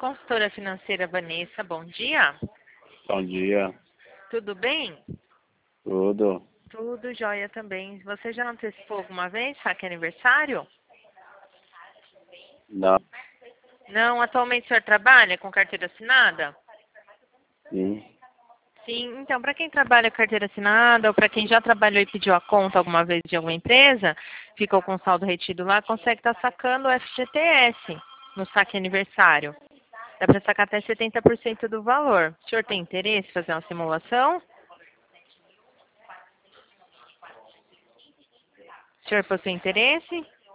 Consultora financeira Vanessa, bom dia. Bom dia. Tudo bem? Tudo? Tudo jóia também. Você já antecipou alguma vez, saque aniversário? Não. Não, atualmente o senhor trabalha com carteira assinada? Sim. Sim, então para quem trabalha com carteira assinada ou para quem já trabalhou e pediu a conta alguma vez de alguma empresa, ficou com saldo retido lá, consegue estar sacando o FGTS no saque aniversário. Dá para sacar até 70% do valor. O senhor tem interesse em fazer uma simulação? O senhor possui interesse?